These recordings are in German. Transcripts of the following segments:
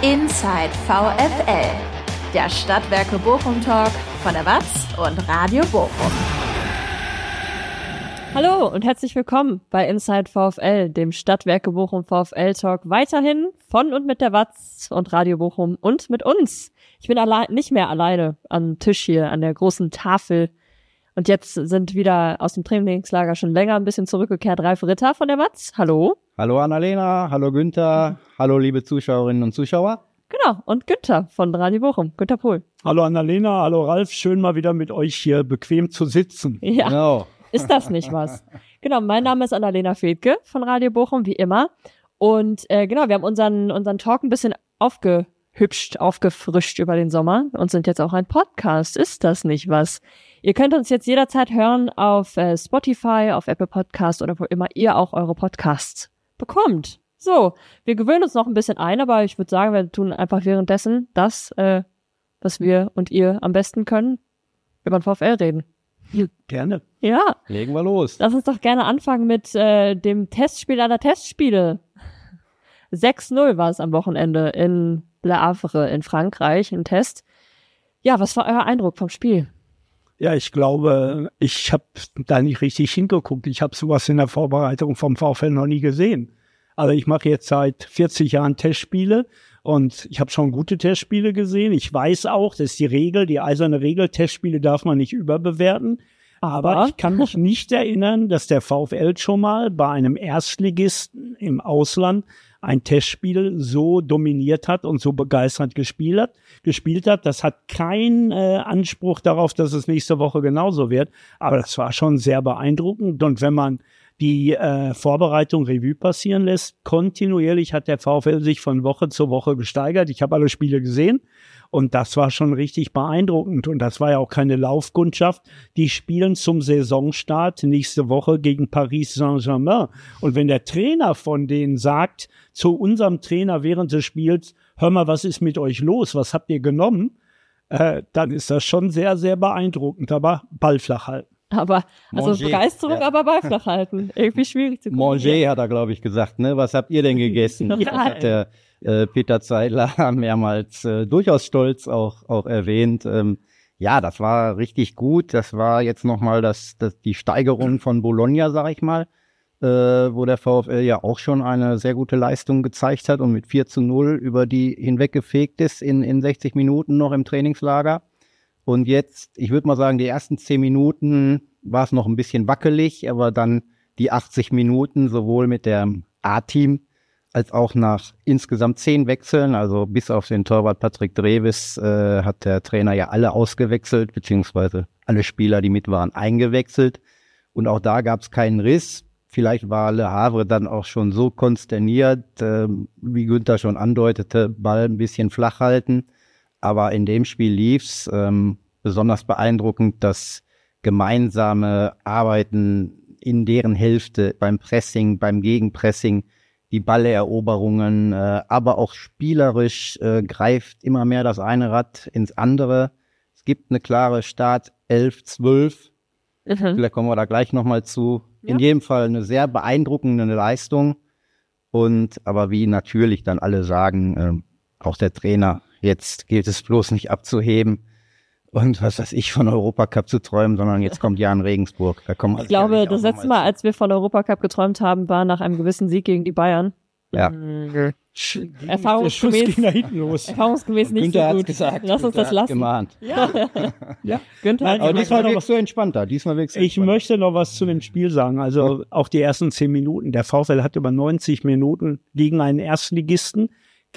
Inside VfL, der Stadtwerke Bochum Talk von der Watz und Radio Bochum. Hallo und herzlich willkommen bei Inside VfL, dem Stadtwerke Bochum VfL Talk, weiterhin von und mit der Watz und Radio Bochum und mit uns. Ich bin nicht mehr alleine am Tisch hier, an der großen Tafel. Und jetzt sind wieder aus dem Trainingslager schon länger ein bisschen zurückgekehrt Ralf Ritter von der Watz. Hallo. Hallo Annalena, hallo Günther, hallo liebe Zuschauerinnen und Zuschauer. Genau, und Günther von Radio Bochum, Günther Pohl. Hallo Annalena, hallo Ralf, schön mal wieder mit euch hier bequem zu sitzen. Ja, Genau. Ist das nicht was? Genau, mein Name ist Annalena Fedke von Radio Bochum, wie immer. Und genau, wir haben unseren Talk ein bisschen aufgehübscht, aufgefrischt über den Sommer und sind jetzt auch ein Podcast. Ist das nicht was? Ihr könnt uns jetzt jederzeit hören auf Spotify, auf Apple Podcast oder wo immer ihr auch eure Podcasts bekommt. So, wir gewöhnen uns noch ein bisschen ein, aber ich würde sagen, wir tun einfach währenddessen das, was wir und ihr am besten können, über den VfL reden. Gerne. Ja. Legen wir los. Lass uns doch gerne anfangen mit dem Testspiel aller Testspiele. 6-0 war es am Wochenende in Le Havre in Frankreich, ein Test. Ja, was war euer Eindruck vom Spiel? Ja, ich glaube, ich habe da nicht richtig hingeguckt. Ich habe sowas in der Vorbereitung vom VfL noch nie gesehen. Also ich mache jetzt seit 40 Jahren Testspiele und ich habe schon gute Testspiele gesehen. Ich weiß auch, das ist die Regel, die eiserne Regel, Testspiele darf man nicht überbewerten. Aber ich kann mich nicht erinnern, dass der VfL schon mal bei einem Erstligisten im Ausland ein Testspiel so dominiert hat und so begeistert gespielt hat. Das hat keinen Anspruch darauf, dass es nächste Woche genauso wird. Aber das war schon sehr beeindruckend. Und wenn man die Vorbereitung Revue passieren lässt, kontinuierlich hat der VfL sich von Woche zu Woche gesteigert. Ich habe alle Spiele gesehen und das war schon richtig beeindruckend. Und das war ja auch keine Laufkundschaft. Die spielen zum Saisonstart nächste Woche gegen Paris Saint-Germain. Und wenn der Trainer von denen sagt zu unserem Trainer während des Spiels, hör mal, was ist mit euch los? Was habt ihr genommen? Dann ist das schon sehr, sehr beeindruckend. Aber Ball flach halten. Aber, also Manger, Begeisterung, ja. aber bei flach halten. Irgendwie schwierig zu gucken. Manger hat er, glaube ich, gesagt, ne? Was habt ihr denn gegessen? Ja. Das hat der Peter Zeidler mehrmals durchaus stolz auch erwähnt. Ja, das war richtig gut. Das war jetzt nochmal die Steigerung von Bologna, sag ich mal, wo der VfL ja auch schon eine sehr gute Leistung gezeigt hat und mit 4-0 über die hinweggefegt ist in 60 Minuten noch im Trainingslager. Und jetzt, ich würde mal sagen, die ersten 10 Minuten war es noch ein bisschen wackelig, aber dann die 80 Minuten sowohl mit dem A-Team als auch nach insgesamt 10 Wechseln, also bis auf den Torwart Patrick Dreves hat der Trainer ja alle ausgewechselt, beziehungsweise alle Spieler, die mit waren, eingewechselt. Und auch da gab es keinen Riss. Vielleicht war Le Havre dann auch schon so konsterniert, wie Günther schon andeutete, Ball ein bisschen flach halten. Aber in dem Spiel lief's besonders beeindruckend, das gemeinsame Arbeiten in deren Hälfte beim Pressing, beim Gegenpressing, die Balleroberungen, aber auch spielerisch greift immer mehr das eine Rad ins andere. Es gibt eine klare Start 11-12. Vielleicht kommen wir da gleich nochmal zu. Ja. In jedem Fall eine sehr beeindruckende Leistung. Aber wie natürlich dann alle sagen, auch der Trainer, jetzt gilt es bloß nicht abzuheben und was weiß ich, von Europacup zu träumen, sondern jetzt kommt Jan Regensburg. Ich glaube, das letzte Mal, als wir von Europacup geträumt haben, war nach einem gewissen Sieg gegen die Bayern. Ja. Erfahrungsgemäß ging da hinten los. Erfahrungsgemäß nicht Günther so gut. Gesagt, Lass uns das lassen. Gemahnt. Ja. Ja. Günther, Nein, Aber diesmal noch wirkst du entspannter. Diesmal wirkst du Ich möchte noch was zu dem Spiel sagen. Also auch die ersten 10 Minuten. Der VfL hat über 90 Minuten gegen einen Erstligisten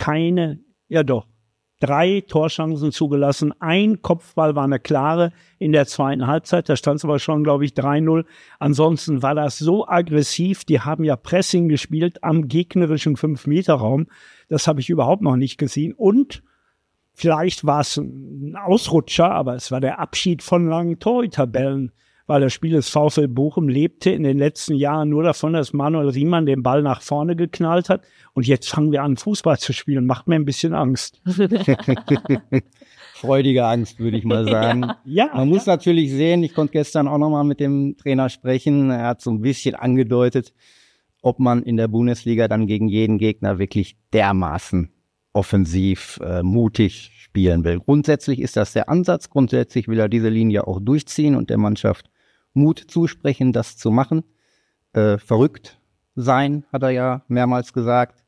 3 Torchancen zugelassen. Ein Kopfball war eine klare in der zweiten Halbzeit. Da stand es aber schon, glaube ich, 3-0. Ansonsten war das so aggressiv. Die haben ja Pressing gespielt am gegnerischen 5-Meter-Raum. Das habe ich überhaupt noch nicht gesehen. Und vielleicht war es ein Ausrutscher, aber es war der Abschied von langen Torhüterbällen, weil das Spiel des VfL Bochum lebte in den letzten Jahren nur davon, dass Manuel Riemann den Ball nach vorne geknallt hat. Und jetzt fangen wir an, Fußball zu spielen. Macht mir ein bisschen Angst. Freudige Angst, würde ich mal sagen. Ja. Man muss natürlich sehen, ich konnte gestern auch nochmal mit dem Trainer sprechen. Er hat so ein bisschen angedeutet, ob man in der Bundesliga dann gegen jeden Gegner wirklich dermaßen offensiv mutig spielen will. Grundsätzlich ist das der Ansatz. Grundsätzlich will er diese Linie auch durchziehen und der Mannschaft Mut zusprechen, das zu machen. Verrückt sein, hat er ja mehrmals gesagt.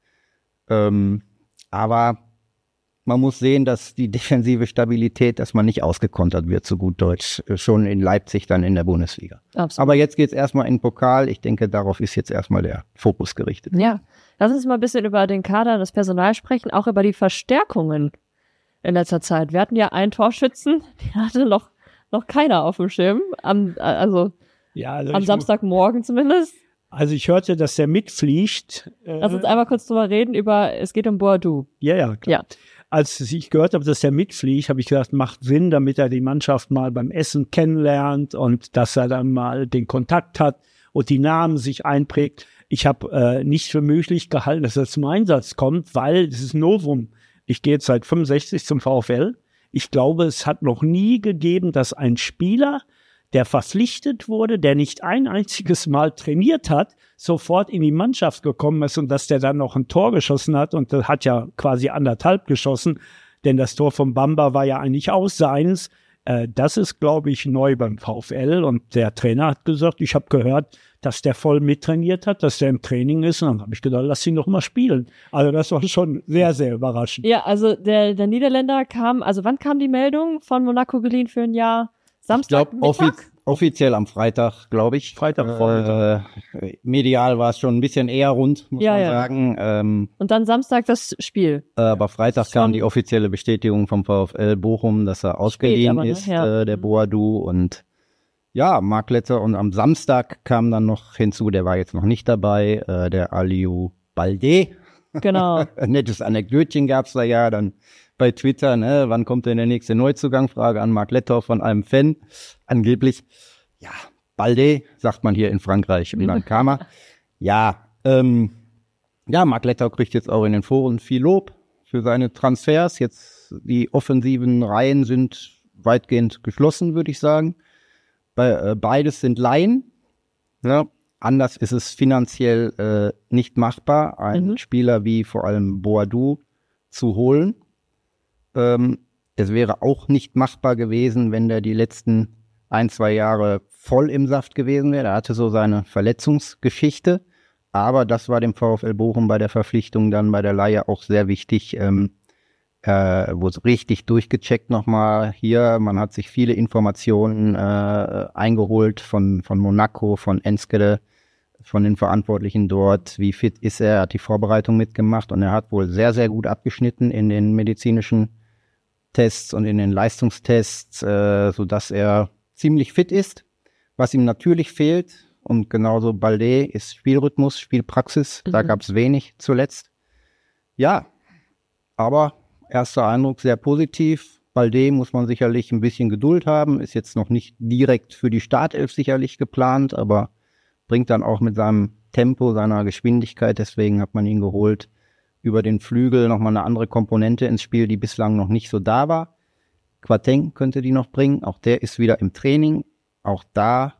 Aber man muss sehen, dass die defensive Stabilität, dass man nicht ausgekontert wird, so gut Deutsch, schon in Leipzig dann in der Bundesliga. Absolut. Aber jetzt geht's erstmal in den Pokal. Ich denke, darauf ist jetzt erstmal der Fokus gerichtet. Ja, lass uns mal ein bisschen über den Kader und das Personal sprechen, auch über die Verstärkungen in letzter Zeit. Wir hatten ja einen Torschützen, den hatte noch keiner auf dem Schirm, am Samstagmorgen zumindest. Also ich hörte, dass der mitfliegt. Lass uns einmal kurz drüber reden, es geht um Boadu. Ja, klar. Ja. Als ich gehört habe, dass der mitfliegt, habe ich gesagt, macht Sinn, damit er die Mannschaft mal beim Essen kennenlernt und dass er dann mal den Kontakt hat und die Namen sich einprägt. Ich habe nicht für möglich gehalten, dass er zum Einsatz kommt, weil es ist Novum. Ich gehe jetzt seit 65 zum VfL. Ich glaube, es hat noch nie gegeben, dass ein Spieler, der verpflichtet wurde, der nicht ein einziges Mal trainiert hat, sofort in die Mannschaft gekommen ist und dass der dann noch ein Tor geschossen hat und das hat ja quasi 1,5 geschossen, denn das Tor von Bamba war ja eigentlich auch seins. Das ist, glaube ich, neu beim VfL und der Trainer hat gesagt, ich habe gehört, dass der voll mittrainiert hat, dass der im Training ist und dann habe ich gedacht, lass ihn doch mal spielen. Also das war schon sehr, sehr überraschend. Ja, also der Niederländer wann kam die Meldung von Monaco geliehen für ein Jahr? Samstag, ich glaube, offiziell am Freitag, glaube ich. Freitag. Medial war es schon ein bisschen eher rund, muss man sagen. Und dann Samstag das Spiel. Aber Freitag kam die offizielle Bestätigung vom VfL Bochum, dass er ausgeliehen ist, der Boadu. Und ja, Marc Letter. Und am Samstag kam dann noch hinzu, der war jetzt noch nicht dabei, der Aliou Baldé. Genau. Ein nettes Anekdötchen gab's da ja dann bei Twitter, ne, wann kommt denn der nächste Neuzugang? Frage an Marc Letter von einem Fan. Angeblich, ja, Baldé, sagt man hier in Frankreich. Und dann kam er. Ja, Marc Letter kriegt jetzt auch in den Foren viel Lob für seine Transfers. Jetzt die offensiven Reihen sind weitgehend geschlossen, würde ich sagen. Beides sind Laien. Ja, anders ist es finanziell nicht machbar, einen Spieler wie vor allem Boadu zu holen. Es wäre auch nicht machbar gewesen, wenn der die letzten 1-2 Jahre voll im Saft gewesen wäre. Er hatte so seine Verletzungsgeschichte, aber das war dem VfL Bochum bei der Verpflichtung dann bei der Leihe auch sehr wichtig. Wurde richtig durchgecheckt nochmal hier. Man hat sich viele Informationen eingeholt von Monaco, von Enschede, von den Verantwortlichen dort. Wie fit ist er? Er hat die Vorbereitung mitgemacht und er hat wohl sehr, sehr gut abgeschnitten in den medizinischen Tests und in den Leistungstests, sodass er ziemlich fit ist. Was ihm natürlich fehlt, und genauso Baldé, ist Spielrhythmus, Spielpraxis. Da gab es wenig zuletzt. Ja, aber erster Eindruck sehr positiv. Baldé muss man sicherlich ein bisschen Geduld haben, ist jetzt noch nicht direkt für die Startelf sicherlich geplant, aber bringt dann auch mit seinem Tempo, seiner Geschwindigkeit, deswegen hat man ihn geholt, über den Flügel nochmal eine andere Komponente ins Spiel, die bislang noch nicht so da war. Quateng könnte die noch bringen, auch der ist wieder im Training. Auch da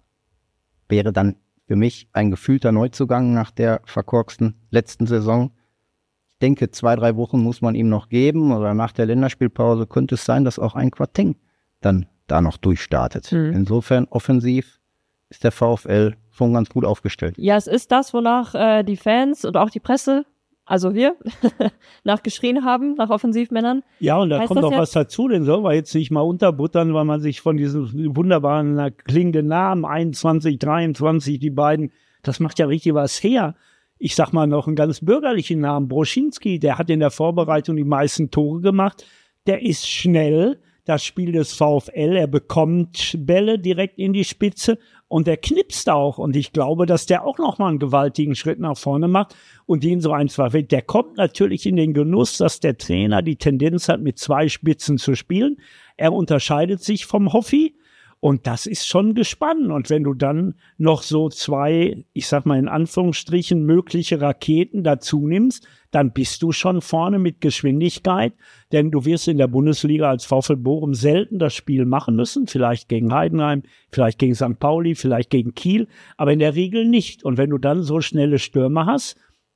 wäre dann für mich ein gefühlter Neuzugang nach der verkorksten letzten Saison. Ich denke, 2-3 Wochen muss man ihm noch geben oder nach der Länderspielpause könnte es sein, dass auch ein Quateng dann da noch durchstartet. Insofern offensiv ist der VfL schon ganz gut aufgestellt. Ja, es ist das, wonach die Fans und auch die Presse, also wir, nachgeschrien haben, nach Offensivmännern. Ja, und da kommt noch was dazu, den sollen wir jetzt nicht mal unterbuttern, weil man sich von diesen wunderbaren klingenden Namen, 21, 23, die beiden, das macht ja richtig was her. Ich sag mal noch einen ganz bürgerlichen Namen, Broschinski, der hat in der Vorbereitung die meisten Tore gemacht, der ist schnell, das Spiel des VfL, er bekommt Bälle direkt in die Spitze und der knipst auch. Und ich glaube, dass der auch nochmal einen gewaltigen Schritt nach vorne macht und den so einfach, der kommt natürlich in den Genuss, dass der Trainer die Tendenz hat, mit 2 Spitzen zu spielen. Er unterscheidet sich vom Hoffi. Und das ist schon gespannt. Und wenn du dann noch so 2, ich sag mal in Anführungsstrichen, mögliche Raketen dazu nimmst, dann bist du schon vorne mit Geschwindigkeit. Denn du wirst in der Bundesliga als VfL Bochum selten das Spiel machen müssen. Vielleicht gegen Heidenheim, vielleicht gegen St. Pauli, vielleicht gegen Kiel. Aber in der Regel nicht. Und wenn du dann so schnelle Stürmer hast,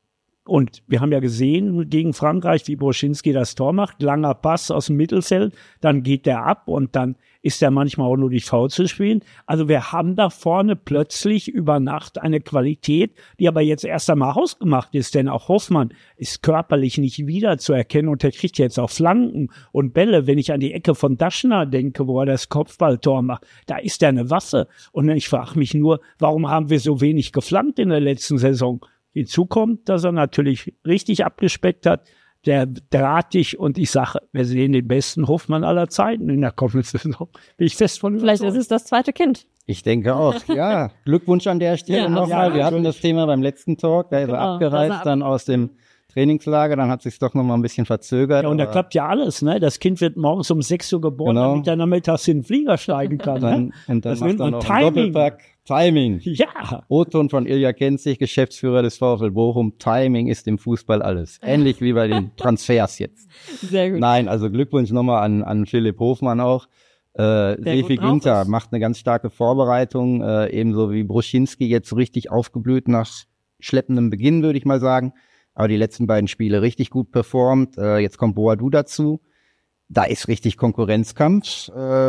Und wir haben ja gesehen gegen Frankreich, wie Broschinski das Tor macht, langer Pass aus dem Mittelfeld, dann geht der ab und dann ist der manchmal auch nur durch Foul zu spielen. Also wir haben da vorne plötzlich über Nacht eine Qualität, die aber jetzt erst einmal ausgemacht ist, denn auch Hoffmann ist körperlich nicht wiederzuerkennen und der kriegt jetzt auch Flanken und Bälle. Wenn ich an die Ecke von Daschner denke, wo er das Kopfballtor macht, da ist er eine Waffe. Und ich frage mich nur, warum haben wir so wenig geflankt in der letzten Saison? Hinzu kommt, dass er natürlich richtig abgespeckt hat, der drahtig, und ich sage, wir sehen den besten Hoffmann aller Zeiten in der kommenden Saison. Bin ich fest von überzeugt. Vielleicht ist es das zweite Kind. Ich denke auch, ja. Glückwunsch an der Stelle nochmal. Wir hatten das Thema beim letzten Talk, da ist er abgereist dann aus dem Trainingslager, dann hat sich's doch nochmal ein bisschen verzögert. Ja, und da klappt ja alles, ne? Das Kind wird morgens um 6 Uhr geboren, damit er mittags in den Flieger steigen kann. Und dann das macht nennt er man noch Timing. einen Doppelpack. Timing. Ja. O-Ton von Ilja Kenzig, Geschäftsführer des VfL Bochum. Timing ist im Fußball alles. Ähnlich wie bei den Transfers jetzt. Sehr gut. Nein, also Glückwunsch nochmal an Philipp Hofmann auch. Sefi Günther macht eine ganz starke Vorbereitung, ebenso wie Broschinski jetzt so richtig aufgeblüht nach schleppendem Beginn, würde ich mal sagen. Aber die letzten beiden Spiele richtig gut performt. Jetzt kommt Boadu dazu. Da ist richtig Konkurrenzkampf.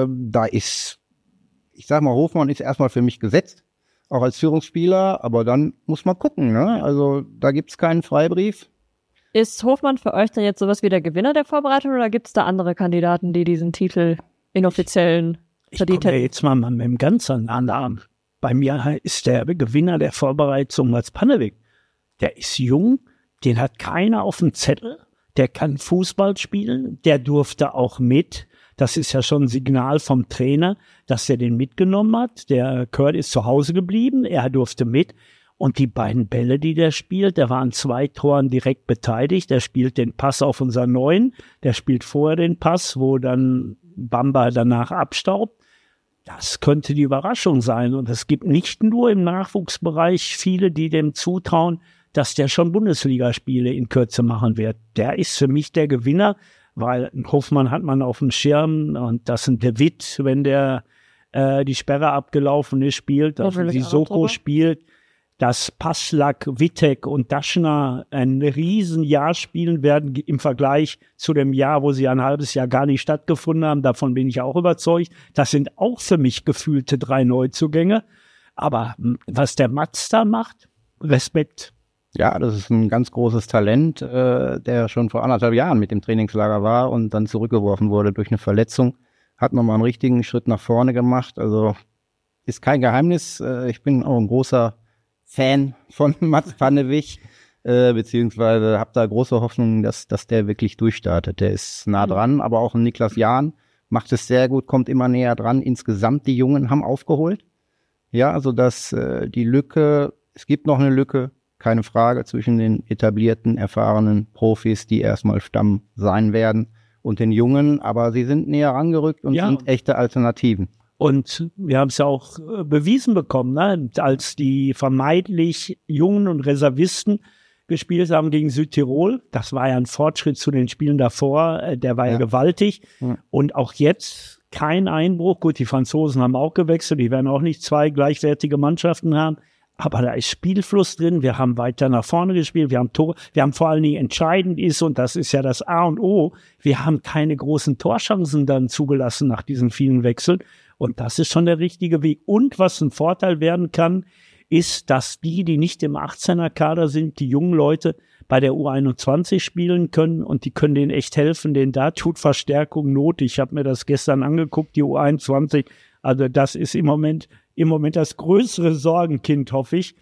Ich sag mal, Hofmann ist erstmal für mich gesetzt, auch als Führungsspieler, aber dann muss man gucken, ne? Also da gibt's keinen Freibrief. Ist Hofmann für euch dann jetzt sowas wie der Gewinner der Vorbereitung oder gibt's da andere Kandidaten, die diesen Titel inoffiziellen verdient hätten? Ich komme jetzt mal mit dem ganz anderen Namen. Bei mir ist der Gewinner der Vorbereitung Mats Pannewijk. Der ist jung, den hat keiner auf dem Zettel, der kann Fußball spielen, der durfte auch mit. Das ist ja schon ein Signal vom Trainer, dass er den mitgenommen hat. Der Kurt ist zu Hause geblieben, er durfte mit. Und die beiden Bälle, die der spielt, der war an 2 Toren direkt beteiligt. Der spielt den Pass auf unser Neuen, der spielt vorher den Pass, wo dann Bamba danach abstaubt. Das könnte die Überraschung sein. Und es gibt nicht nur im Nachwuchsbereich viele, die dem zutrauen, dass der schon Bundesligaspiele in Kürze machen wird. Der ist für mich der Gewinner, weil Hofmann hat man auf dem Schirm und das ein De Witt, wenn der die Sperre abgelaufen ist, spielt, dass Sissoko spielt, dass Passlack, Wittek und Daschner ein Riesenjahr spielen werden im Vergleich zu dem Jahr, wo sie ein halbes Jahr gar nicht stattgefunden haben. Davon bin ich auch überzeugt. Das sind auch für mich gefühlte 3 Neuzugänge. Aber was der Mats da macht, Respekt. Ja, das ist ein ganz großes Talent, der schon vor 1,5 Jahren mit dem Trainingslager war und dann zurückgeworfen wurde durch eine Verletzung. Hat nochmal einen richtigen Schritt nach vorne gemacht. Also ist kein Geheimnis. Ich bin auch ein großer Fan von Mats Pannewijk, beziehungsweise habe da große Hoffnung, dass der wirklich durchstartet. Der ist nah dran, aber auch ein Niklas Jahn macht es sehr gut, kommt immer näher dran. Insgesamt, die Jungen haben aufgeholt. Ja, also dass die Lücke, es gibt noch eine Lücke, keine Frage, zwischen den etablierten, erfahrenen Profis, die erstmal Stamm sein werden, und den Jungen, aber sie sind näher rangerückt und sind echte Alternativen. Und wir haben es ja auch bewiesen bekommen, ne? Als die vermeintlich Jungen und Reservisten gespielt haben gegen Südtirol. Das war ja ein Fortschritt zu den Spielen davor, der war ja gewaltig. Ja. Und auch jetzt kein Einbruch. Gut, die Franzosen haben auch gewechselt, die werden auch nicht 2 gleichwertige Mannschaften haben. Aber da ist Spielfluss drin, wir haben weiter nach vorne gespielt, wir haben Tore, wir haben vor allen Dingen entscheidend ist, und das ist ja das A und O, wir haben keine großen Torchancen dann zugelassen nach diesen vielen Wechseln. Und das ist schon der richtige Weg. Und was ein Vorteil werden kann, ist, dass die nicht im 18er-Kader sind, die jungen Leute bei der U21 spielen können, und die können denen echt helfen, denn da tut Verstärkung Not. Ich habe mir das gestern angeguckt, die U21, also das ist im Moment das größere Sorgenkind, hoffe ich,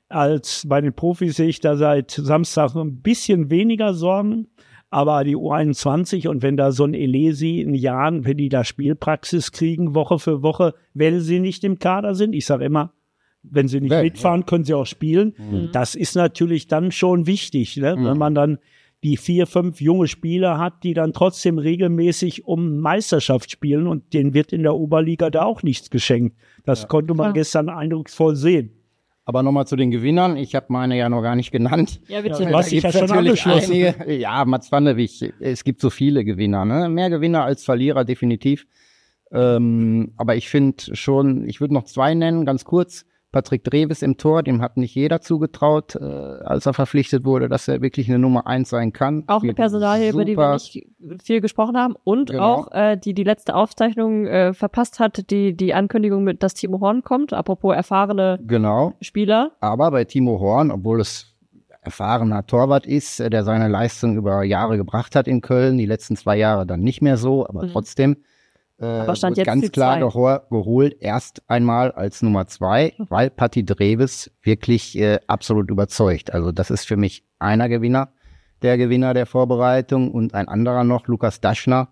als bei den Profis. Sehe ich da seit Samstag ein bisschen weniger Sorgen. Aber die U21, und wenn da so ein Elesi in Jahren, wenn die da Spielpraxis kriegen, Woche für Woche, weil sie nicht im Kader sind, ich sage immer, wenn sie nicht mitfahren, können sie auch spielen. Das ist natürlich dann schon wichtig, ne? Wenn man dann die 4, 5 junge Spieler hat, die dann trotzdem regelmäßig um Meisterschaft spielen, und denen wird in der Oberliga da auch nichts geschenkt. Das konnte man gestern eindrucksvoll sehen. Aber nochmal zu den Gewinnern. Ich habe meine ja noch gar nicht genannt. Ja, bitte. Du hast dich ja schon angeschlossen. Ja, Mats Pannewijk. Es gibt so viele Gewinner, ne? Mehr Gewinner als Verlierer, definitiv. Aber ich finde schon, ich würde noch 2 nennen, ganz kurz. Patrick Drewes im Tor, dem hat nicht jeder zugetraut, als er verpflichtet wurde, dass er wirklich eine Nummer 1 sein kann. Auch eine Personalie, über die wir nicht viel gesprochen haben und Genau. auch die letzte Aufzeichnung verpasst hat, die Ankündigung, dass Timo Horn kommt, apropos erfahrene Genau. Spieler. Aber bei Timo Horn, obwohl es erfahrener Torwart ist, der seine Leistung über Jahre gebracht hat in Köln, die letzten 2 Jahre dann nicht mehr so, aber trotzdem Aber stand wird jetzt ganz klar geholt, erst einmal als Nummer 2, weil Patti Drewes wirklich absolut überzeugt. Also das ist für mich einer Gewinner der Vorbereitung und ein anderer noch, Lukas Daschner,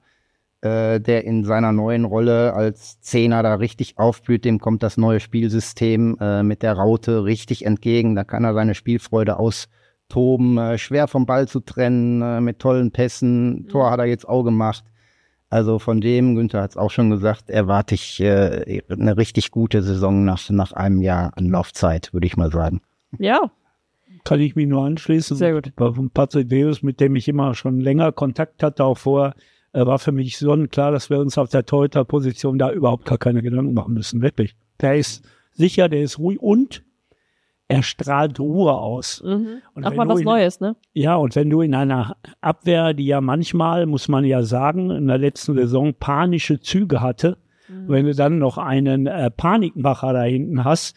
der in seiner neuen Rolle als Zehner da richtig aufblüht. Dem kommt das neue Spielsystem mit der Raute richtig entgegen. Da kann er seine Spielfreude austoben, schwer vom Ball zu trennen, mit tollen Pässen. Tor hat er jetzt auch gemacht. Also von dem, Günther hat es auch schon gesagt, erwarte ich eine richtig gute Saison nach einem Jahr Anlaufzeit, würde ich mal sagen. Ja, Kann ich mich nur anschließen. Sehr gut. Von Patrick Drewes, mit dem ich immer schon länger Kontakt hatte, auch vorher, war für mich sonnenklar, dass wir uns auf der Torhüter-Position da überhaupt gar keine Gedanken machen müssen. Wirklich. Der ist sicher, der ist ruhig und er strahlt Ruhe aus. Und auch wenn mal du was Neues, ne? Ja, und wenn du in einer Abwehr, die ja manchmal, muss man ja sagen, in der letzten Saison panische Züge hatte, wenn du dann noch einen Panikmacher da hinten hast,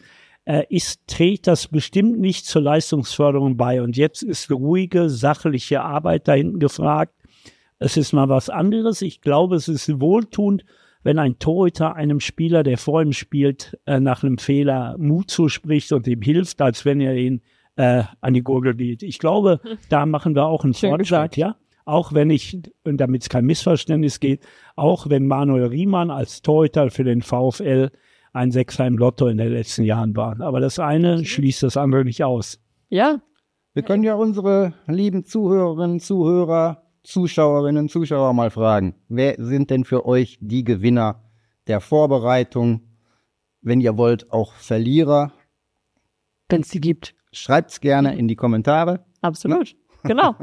trägt das bestimmt nicht zur Leistungsförderung bei. Und jetzt ist ruhige, sachliche Arbeit da hinten gefragt. Es ist mal was anderes. Ich glaube, es ist wohltuend, wenn ein Torhüter einem Spieler, der vor ihm spielt, nach einem Fehler Mut zuspricht und ihm hilft, als wenn er ihn an die Gurgel geht. Ich glaube, da machen wir auch einen Schön Fortschritt, gesagt. ja. Auch wenn und damit es kein Missverständnis geht, auch wenn Manuel Riemann als Torhüter für den VfL ein Sechser im Lotto in den letzten Jahren war. Aber das eine schließt das andere nicht aus. Ja, Wir können ja unsere lieben Zuhörerinnen, Zuhörer, Zuschauerinnen, Zuschauer mal fragen. Wer sind denn für euch die Gewinner der Vorbereitung? Wenn ihr wollt, auch Verlierer. wenn es die gibt. Schreibt's gerne in die Kommentare. Absolut, genau.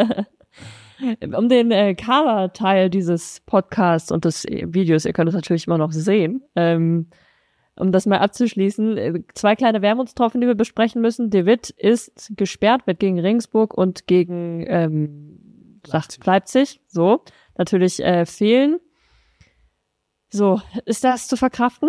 Um den Kader-Teil dieses Podcasts und des Videos, ihr könnt es natürlich immer noch sehen, um das mal abzuschließen, 2 kleine Wermutstropfen, die wir besprechen müssen. De Witt ist gesperrt, wird gegen Regensburg und gegen Leipzig, so, natürlich fehlen. So, ist das zu verkraften?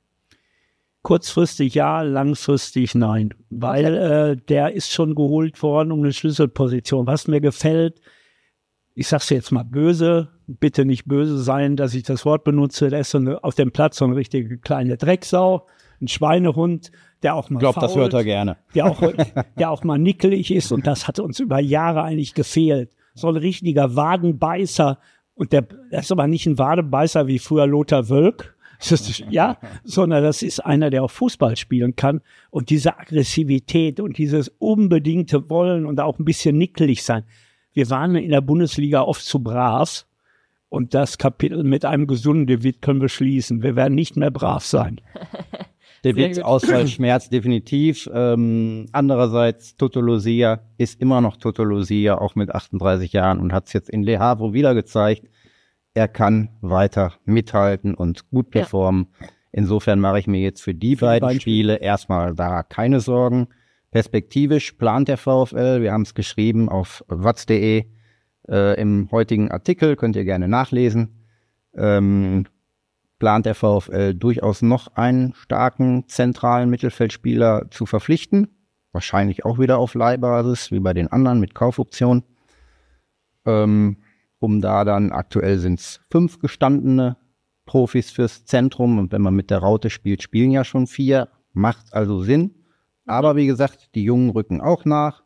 Kurzfristig ja, langfristig nein. Weil der ist schon geholt worden um eine Schlüsselposition. Was mir gefällt, ich sag's jetzt mal böse, bitte nicht böse sein, dass ich das Wort benutze, der ist auf dem Platz so eine richtige kleine Drecksau, ein Schweinehund, der auch mal Ich glaube, das hört er gerne. der auch mal nickelig ist und das hat uns über Jahre eigentlich gefehlt. So ein richtiger Wadenbeißer und der ist aber nicht ein Wadenbeißer wie früher Lothar Wölk, ja, sondern das ist einer, der auch Fußball spielen kann und diese Aggressivität und dieses unbedingte Wollen und auch ein bisschen nickelig sein. Wir waren in der Bundesliga oft zu brav und das Kapitel mit einem gesunden De Witt können wir schließen. Wir werden nicht mehr brav sein. De Witt Ausfallschmerz definitiv. Andererseits Toto Lucia ist immer noch Toto Lucia, auch mit 38 Jahren und hat es jetzt in Le Havre wieder gezeigt. Er kann weiter mithalten und gut performen. Ja. Insofern mache ich mir jetzt für die beiden Spiele erstmal da keine Sorgen. Perspektivisch plant der VfL, wir haben es geschrieben auf watz.de im heutigen Artikel, könnt ihr gerne nachlesen, plant der VfL durchaus noch einen starken zentralen Mittelfeldspieler zu verpflichten. Wahrscheinlich auch wieder auf Leihbasis, wie bei den anderen mit Kaufoption. Um da dann, aktuell sind es 5 gestandene Profis fürs Zentrum. Und wenn man mit der Raute spielt, spielen ja schon 4. Macht also Sinn. Aber wie gesagt, die Jungen rücken auch nach.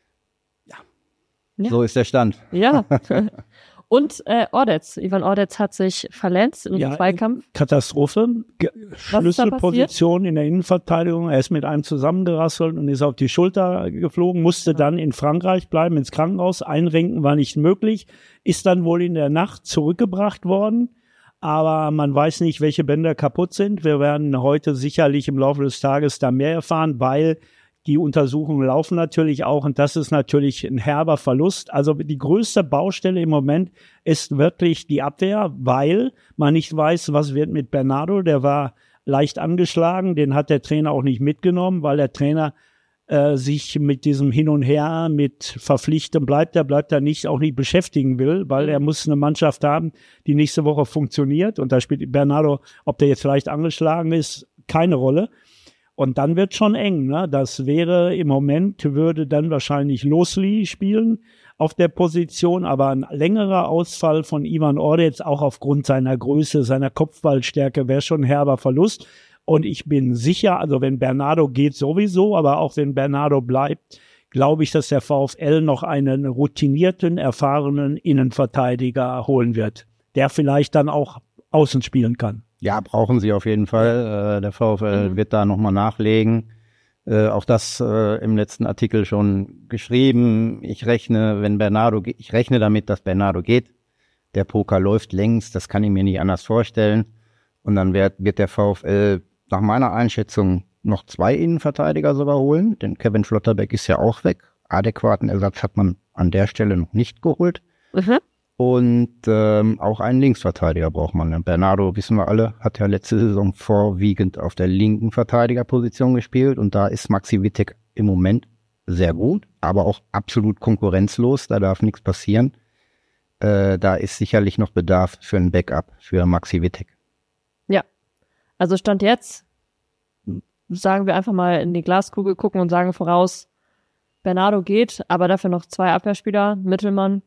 Ja. So ist der Stand. Ja. Und Ivan Ordetz hat sich verletzt im Zweikampf. Katastrophe. Schlüsselposition in der Innenverteidigung. Er ist mit einem zusammengerasselt und ist auf die Schulter geflogen, musste dann in Frankreich bleiben, ins Krankenhaus. Einrenken war nicht möglich. Ist dann wohl in der Nacht zurückgebracht worden. Aber man weiß nicht, welche Bänder kaputt sind. Wir werden heute sicherlich im Laufe des Tages da mehr erfahren, weil die Untersuchungen laufen natürlich auch und das ist natürlich ein herber Verlust. Also die größte Baustelle im Moment ist wirklich die Abwehr, weil man nicht weiß, was wird mit Bernardo. Der war leicht angeschlagen. Den hat der Trainer auch nicht mitgenommen, weil der Trainer sich mit diesem Hin und Her, mit verpflichten, bleibt er nicht, auch nicht beschäftigen will, weil er muss eine Mannschaft haben, die nächste Woche funktioniert. Und da spielt Bernardo, ob der jetzt leicht angeschlagen ist, keine Rolle. Und dann wird schon eng, ne? Das wäre im Moment, würde dann wahrscheinlich Losli spielen auf der Position, aber ein längerer Ausfall von Ivan Ordetz, auch aufgrund seiner Größe, seiner Kopfballstärke, wäre schon ein herber Verlust. Und ich bin sicher, also wenn Bernardo geht sowieso, aber auch wenn Bernardo bleibt, glaube ich, dass der VfL noch einen routinierten, erfahrenen Innenverteidiger holen wird, der vielleicht dann auch außen spielen kann. Ja, brauchen sie auf jeden Fall. Der VfL wird da nochmal nachlegen. Auch das im letzten Artikel schon geschrieben. Ich rechne damit, dass Bernardo geht. Der Poker läuft längst, das kann ich mir nicht anders vorstellen. Und dann wird der VfL nach meiner Einschätzung noch 2 Innenverteidiger sogar holen, denn Kevin Schlotterbeck ist ja auch weg. Adäquaten Ersatz hat man an der Stelle noch nicht geholt. Und auch einen Linksverteidiger braucht man. Bernardo, wissen wir alle, hat ja letzte Saison vorwiegend auf der linken Verteidigerposition gespielt und da ist Maxi Wittek im Moment sehr gut, aber auch absolut konkurrenzlos, da darf nichts passieren. Da ist sicherlich noch Bedarf für ein Backup für Maxi Wittek. Ja, also Stand jetzt, sagen wir einfach mal in die Glaskugel gucken und sagen voraus, Bernardo geht, aber dafür noch 2 Abwehrspieler, Mittelmann.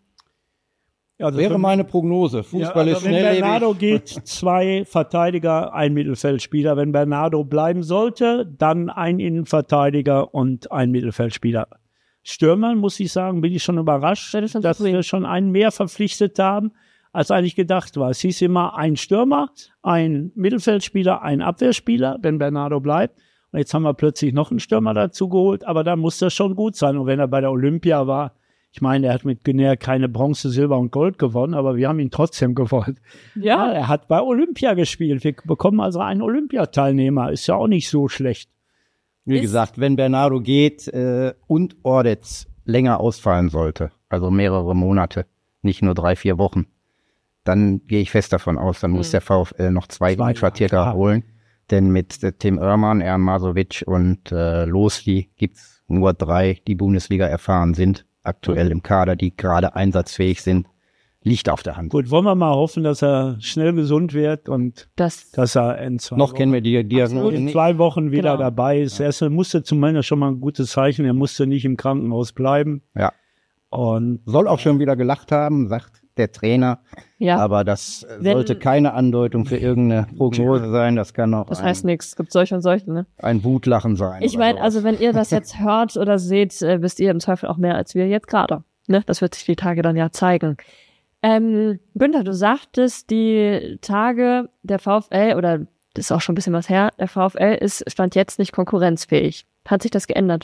Also wäre meine Prognose. Fußball ist schnelllebig. Wenn Bernardo geht, 2 Verteidiger, ein Mittelfeldspieler. Wenn Bernardo bleiben sollte, dann ein Innenverteidiger und ein Mittelfeldspieler. Stürmer, muss ich sagen, bin ich schon überrascht, dass wir schon einen mehr verpflichtet haben, als eigentlich gedacht war. Es hieß immer ein Stürmer, ein Mittelfeldspieler, ein Abwehrspieler, wenn Bernardo bleibt. Und jetzt haben wir plötzlich noch einen Stürmer dazu geholt, aber da muss das schon gut sein. Und wenn er bei der Olympia war, ich meine, er hat mit Guinea keine Bronze, Silber und Gold gewonnen, aber wir haben ihn trotzdem gewollt. Ja, er hat bei Olympia gespielt. Wir bekommen also einen Olympiateilnehmer. Ist ja auch nicht so schlecht. Wie gesagt, wenn Bernardo geht und Ordetz länger ausfallen sollte, also mehrere Monate, nicht nur 3-4 Wochen, dann gehe ich fest davon aus, dann muss der VfL noch 2 Innenverteidiger holen. Denn mit Tim Oermann, Ern Masovic und Losli gibt's nur 3, die Bundesliga erfahren sind, aktuell im Kader, die gerade einsatzfähig sind, liegt auf der Hand. Gut, wollen wir mal hoffen, dass er schnell gesund wird und dass er in 2 Wochen kennen wir die Diagnose in 2 Wochen wieder dabei ist. Ja. Er musste zumindest schon mal ein gutes Zeichen, er musste nicht im Krankenhaus bleiben. Ja. Und soll auch schon wieder gelacht haben, sagt der Trainer. Ja. Aber das sollte keine Andeutung für irgendeine Prognose sein. Das kann auch heißt nichts. Es gibt solche und solche, ne? Ein Wutlachen sein. Ich meine, also wenn ihr das jetzt hört oder seht, wisst ihr im Zweifel auch mehr als wir jetzt gerade. Ne? Das wird sich die Tage dann ja zeigen. Günther, du sagtest, die Tage der VfL, oder das ist auch schon ein bisschen was her, der VfL stand jetzt nicht konkurrenzfähig. Hat sich das geändert?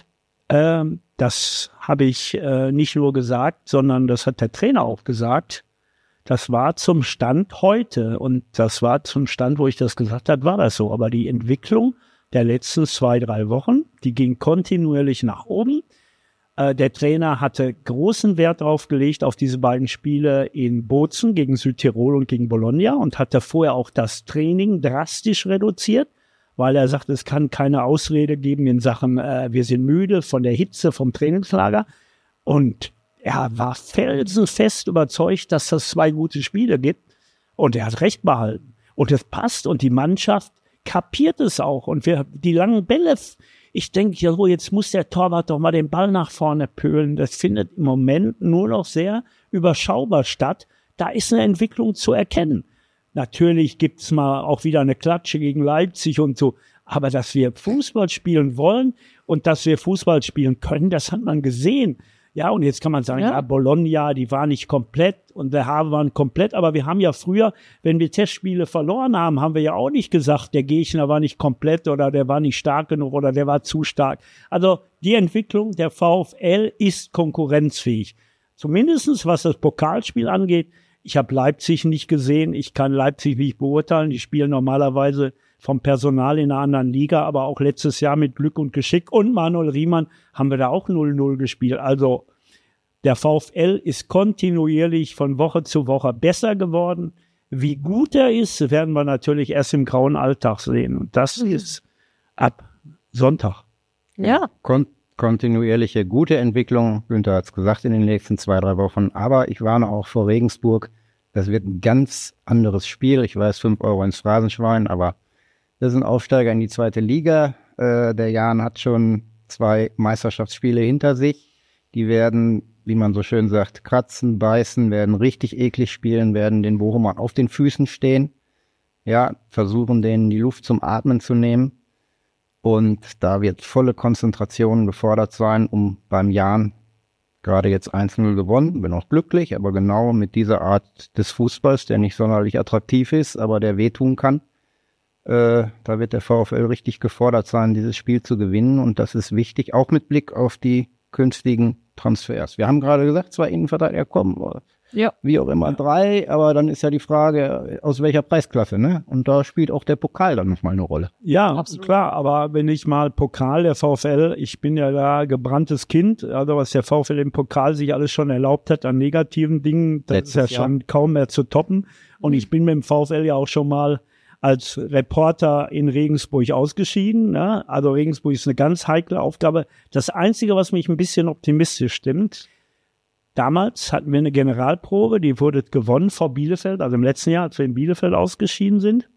Das habe ich nicht nur gesagt, sondern das hat der Trainer auch gesagt. Das war zum Stand heute und das war zum Stand, wo ich das gesagt habe, war das so. Aber die Entwicklung der letzten 2-3 Wochen, die ging kontinuierlich nach oben. Der Trainer hatte großen Wert drauf gelegt, auf diese beiden Spiele in Bozen gegen Südtirol und gegen Bologna und hatte vorher auch das Training drastisch reduziert, weil er sagt, es kann keine Ausrede geben in Sachen, wir sind müde von der Hitze, vom Trainingslager. Und er war felsenfest überzeugt, dass das 2 gute Spiele gibt. Und er hat recht behalten. Und es passt und die Mannschaft kapiert es auch. Und die langen Bälle, ich denke, ja, so, jetzt muss der Torwart doch mal den Ball nach vorne pölen. Das findet im Moment nur noch sehr überschaubar statt. Da ist eine Entwicklung zu erkennen. Natürlich gibt's mal auch wieder eine Klatsche gegen Leipzig und so. Aber dass wir Fußball spielen wollen und dass wir Fußball spielen können, das hat man gesehen. Ja, und jetzt kann man sagen, ja Bologna, die war nicht komplett und der Havel waren komplett. Aber wir haben ja früher, wenn wir Testspiele verloren haben, haben wir ja auch nicht gesagt, der Gegner war nicht komplett oder der war nicht stark genug oder der war zu stark. Also die Entwicklung der VfL ist konkurrenzfähig. Zumindestens was das Pokalspiel angeht. Ich habe Leipzig nicht gesehen, ich kann Leipzig nicht beurteilen. Die spielen normalerweise vom Personal in einer anderen Liga, aber auch letztes Jahr mit Glück und Geschick und Manuel Riemann haben wir da auch 0-0 gespielt. Also der VfL ist kontinuierlich von Woche zu Woche besser geworden. Wie gut er ist, werden wir natürlich erst im grauen Alltag sehen. Und das ist ab Sonntag. Ja. Kontinuierliche gute Entwicklung, Günther hat es gesagt, in den nächsten 2-3 Wochen. Aber ich warne auch vor Regensburg. Das wird ein ganz anderes Spiel. Ich weiß, 5 Euro ins Phrasenschwein, aber das ist ein Aufsteiger in die 2. Liga. Der Jan hat schon 2 Meisterschaftsspiele hinter sich. Die werden, wie man so schön sagt, kratzen, beißen, werden richtig eklig spielen, werden den Bochumern auf den Füßen stehen. Ja, versuchen denen die Luft zum Atmen zu nehmen. Und da wird volle Konzentration gefordert sein, um beim Jan gerade jetzt 1-0 gewonnen. Bin auch glücklich, aber genau mit dieser Art des Fußballs, der nicht sonderlich attraktiv ist, aber der wehtun kann. Da wird der VfL richtig gefordert sein, dieses Spiel zu gewinnen. Und das ist wichtig, auch mit Blick auf die künftigen Transfers. Wir haben gerade gesagt, 2 Innenverteidiger kommen. Ja. Wie auch immer 3, aber dann ist ja die Frage, aus welcher Preisklasse, ne? Und da spielt auch der Pokal dann nochmal eine Rolle. Ja, Absolut. Klar, aber wenn ich mal Pokal, der VfL, ich bin ja da gebranntes Kind, also was der VfL im Pokal sich alles schon erlaubt hat an negativen Dingen, das Letztes ist ja schon kaum mehr zu toppen. Und ich bin mit dem VfL ja auch schon mal als Reporter in Regensburg ausgeschieden. Ne? Also Regensburg ist eine ganz heikle Aufgabe. Das Einzige, was mich ein bisschen optimistisch stimmt, damals hatten wir eine Generalprobe, die wurde gewonnen vor Bielefeld, also im letzten Jahr, als wir in Bielefeld ausgeschieden sind.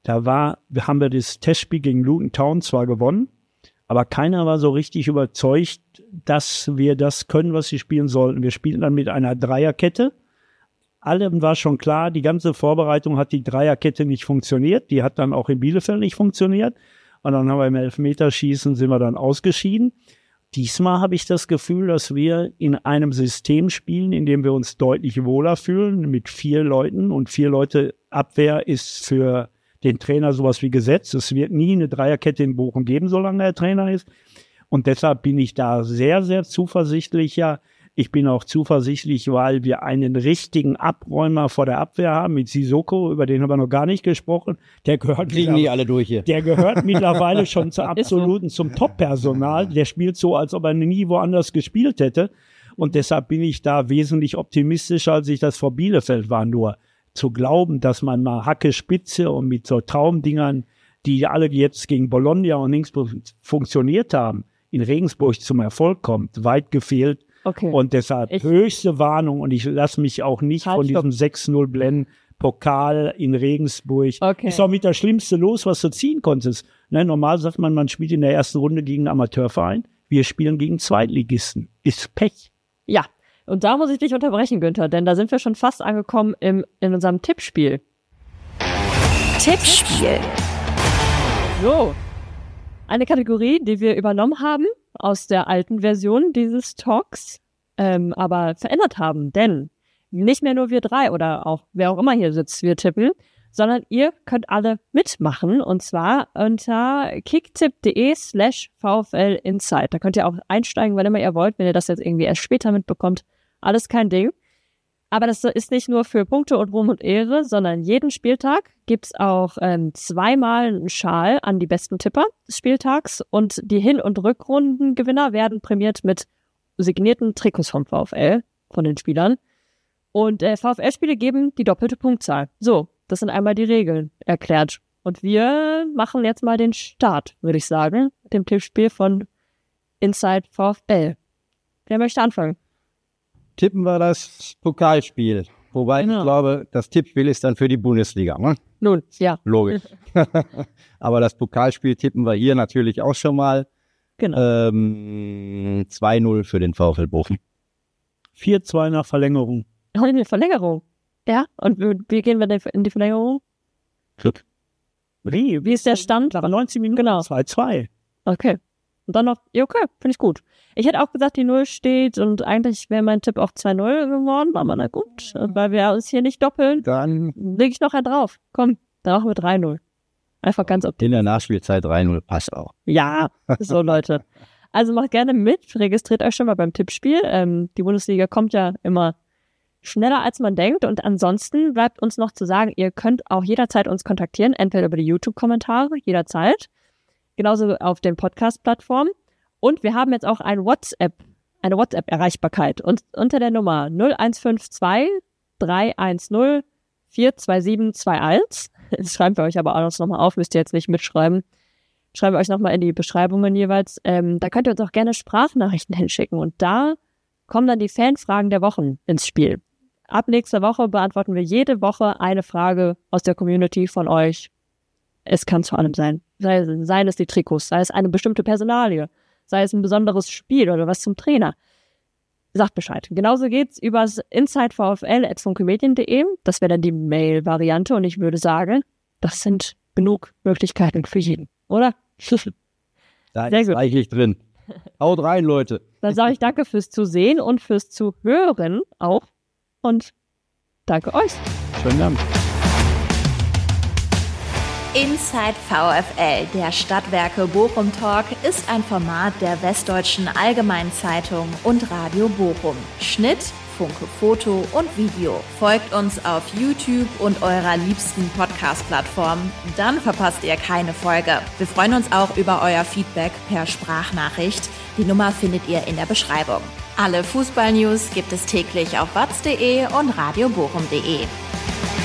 Haben wir das Testspiel gegen Luton Town zwar gewonnen, aber keiner war so richtig überzeugt, dass wir das können, was sie spielen sollten. Wir spielten dann mit einer Dreierkette. Allem war schon klar, die ganze Vorbereitung hat die Dreierkette nicht funktioniert. Die hat dann auch in Bielefeld nicht funktioniert. Und dann haben wir im Elfmeterschießen sind wir dann ausgeschieden. Diesmal habe ich das Gefühl, dass wir in einem System spielen, in dem wir uns deutlich wohler fühlen, mit 4 Leuten. Und 4 Leute Abwehr ist für den Trainer sowas wie Gesetz. Es wird nie eine Dreierkette in Bochum geben, solange er Trainer ist. Und deshalb bin ich da sehr, sehr zuversichtlicher. Ich bin auch zuversichtlich, weil wir einen richtigen Abräumer vor der Abwehr haben mit Sissoko, über den haben wir noch gar nicht gesprochen. Der gehört Kriegen die alle durch hier. Der gehört mittlerweile schon zum Top-Personal. Der spielt so, als ob er nie woanders gespielt hätte. Und deshalb bin ich da wesentlich optimistischer, als ich das vor Bielefeld war. Nur zu glauben, dass man mal Hacke Spitze und mit so Traumdingern, die alle jetzt gegen Bologna und Regensburg funktioniert haben, in Regensburg zum Erfolg kommt, weit gefehlt. Okay. Und deshalb höchste Warnung, und ich lasse mich auch nicht von diesem 6-0 blenden. Pokal in Regensburg. Okay. Ist auch mit das Schlimmste los, was du ziehen konntest. Ne, normal sagt man spielt in der ersten Runde gegen einen Amateurverein. Wir spielen gegen Zweitligisten. Ist Pech. Ja, und da muss ich dich unterbrechen, Günther, denn da sind wir schon fast angekommen in unserem Tippspiel. Tippspiel. So, eine Kategorie, die wir übernommen haben aus der alten Version dieses Talks, aber verändert haben, denn nicht mehr nur wir 3 oder auch wer auch immer hier sitzt, wir tippen, sondern ihr könnt alle mitmachen und zwar unter kicktipp.de/VfL Insight. Da könnt ihr auch einsteigen, wann immer ihr wollt, wenn ihr das jetzt irgendwie erst später mitbekommt. Alles kein Ding. Aber das ist nicht nur für Punkte und Ruhm und Ehre, sondern jeden Spieltag gibt's auch 2-mal einen Schal an die besten Tipper des Spieltags und die Hin- und Rückrundengewinner werden prämiert mit signierten Trikots vom VfL, von den Spielern. Und VfL-Spiele geben die doppelte Punktzahl. So, das sind einmal die Regeln erklärt. Und wir machen jetzt mal den Start, würde ich sagen, mit dem Tippspiel von Inside VfL. Wer möchte anfangen? Tippen wir das Pokalspiel. Wobei Genau. Ich glaube, das Tippspiel ist dann für die Bundesliga, ne? Nun, ja. Logisch. Aber das Pokalspiel tippen wir hier natürlich auch schon mal. Genau. 2-0 für den VfL Bochum. 4-2 nach Verlängerung. Und in die Verlängerung. Ja, und wie gehen wir denn in die Verlängerung? Glück. Wie ist der Stand? Nach 90 Minuten. Genau. 2-2. Okay. Und dann noch, ja, okay, finde ich gut. Ich hätte auch gesagt, die 0 steht und eigentlich wäre mein Tipp auch 2-0 geworden, aber na gut, weil wir uns hier nicht doppeln, Dann lege ich noch einen drauf. Komm, dann machen wir 3-0. Einfach ganz optimistisch. in der Nachspielzeit 3-0 passt auch. Ja, so Leute. Also macht gerne mit, registriert euch schon mal beim Tippspiel. Die Bundesliga kommt ja immer schneller, als man denkt. Und ansonsten bleibt uns noch zu sagen, ihr könnt auch jederzeit uns kontaktieren, entweder über die YouTube-Kommentare, jederzeit, genauso auf den Podcast-Plattformen. Und wir haben jetzt auch eine WhatsApp-Erreichbarkeit. Und unter der Nummer 0152 310 42721. Das schreiben wir euch aber auch nochmal auf, müsst ihr jetzt nicht mitschreiben. Schreiben wir euch nochmal in die Beschreibungen jeweils. Da könnt ihr uns auch gerne Sprachnachrichten hinschicken und da kommen dann die Fanfragen der Wochen ins Spiel. Ab nächster Woche beantworten wir jede Woche eine Frage aus der Community von euch. Es kann zu allem sein. Seien es die Trikots, sei es eine bestimmte Personalie, sei es ein besonderes Spiel oder was zum Trainer. Sagt Bescheid. Genauso geht's übers insidevfl@funkemedien.de. Das wäre dann die Mail-Variante und ich würde sagen, das sind genug Möglichkeiten für jeden, oder? Da ist reichlich drin. Haut rein, Leute. Dann sage ich danke fürs Zusehen und fürs Zuhören auch und danke euch. Schönen Dank. Inside VfL, der Stadtwerke Bochum Talk, ist ein Format der Westdeutschen Allgemeinen Zeitung und Radio Bochum. Schnitt, Funke Foto und Video. Folgt uns auf YouTube und eurer liebsten Podcast-Plattform. Dann verpasst ihr keine Folge. Wir freuen uns auch über euer Feedback per Sprachnachricht. Die Nummer findet ihr in der Beschreibung. Alle Fußball-News gibt es täglich auf watz.de und radiobochum.de.